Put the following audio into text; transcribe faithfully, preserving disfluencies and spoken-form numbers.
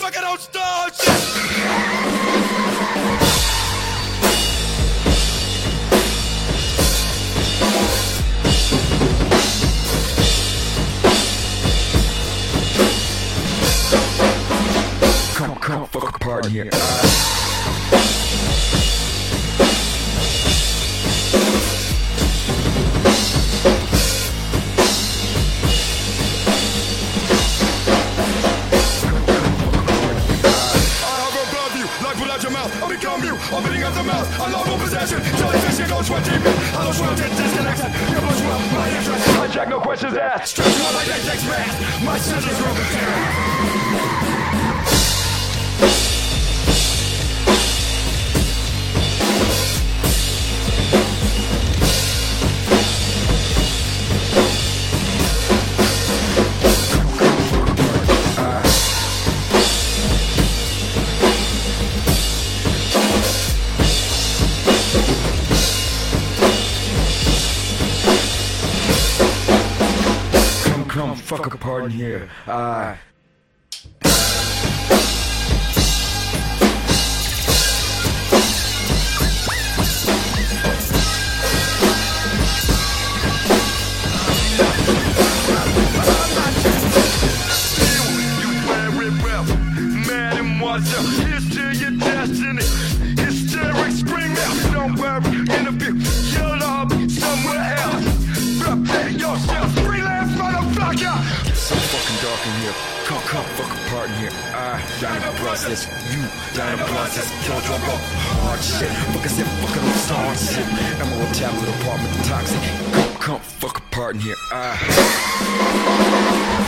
motherfucker don't start shit. Come, come, fuck a part here. I'll become you, opening up the mouth, unlawful possession, jellyfish, you go twenty me, hello, sweltered, disconnection, your blood's well, my interest, hijack, no questions asked, stretch you out like Apex Mask, my sentence will be Come, fuck a pardon here. I. Here's to your destiny. Hysterics spring out. Don't worry, interview. Your love somewhere else. Prepare yourself, freelance motherfucker. It's so fucking dark in here. Come, come, fuck a pardon here. I down in the process. You down in the process. Kill drop up hard shit. Fuck I said, fucking on star shit. Emerald tablet apartment toxic. Come, come, fuck a pardon here. I.